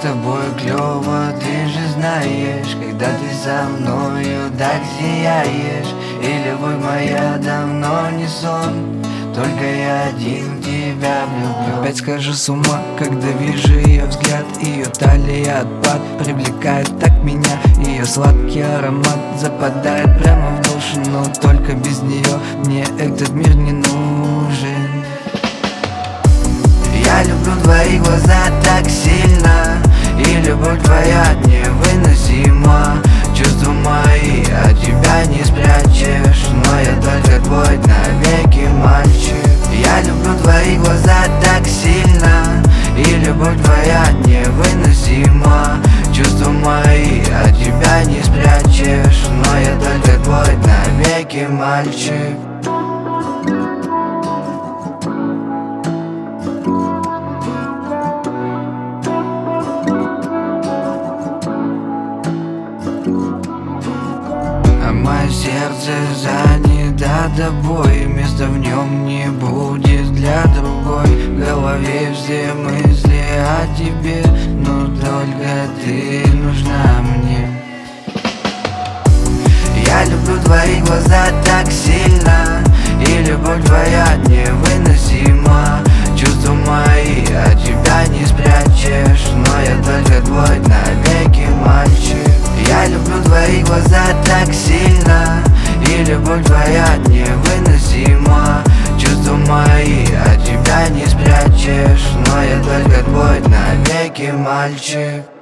тобой клёво, ты же знаешь, когда ты со мною так сияешь. И любовь моя давно не сон, только я один в тебя влюблю. Опять схожу с ума, когда вижу ее взгляд. Ее талия отпад привлекает так меня. Ее сладкий аромат западает прямо в душу. Но только без нее мне этот мир не нужен. Я люблю твои глаза так сильно, и любовь твоя невыносима. Чувства мои от тебя не спрячешь, но я только твой навеки мальчик. Я люблю твои глаза так сильно, и любовь твоя невыносима. Чувства мои от тебя не спрячешь, но я только твой навеки мальчик. Мое сердце занято тобой, места в нем не будет для другой. В голове все мысли о тебе, но только ты нужна мне. Я люблю твои глаза так сильно, и любовь твоя невыносима. Чувства мои от тебя не спрячешь, но я только твой навеки мальчик. Я люблю твои глаза так сильно, и любовь твоя невыносима. Чувства мои от тебя не спрячешь, но я только твой навеки мальчик.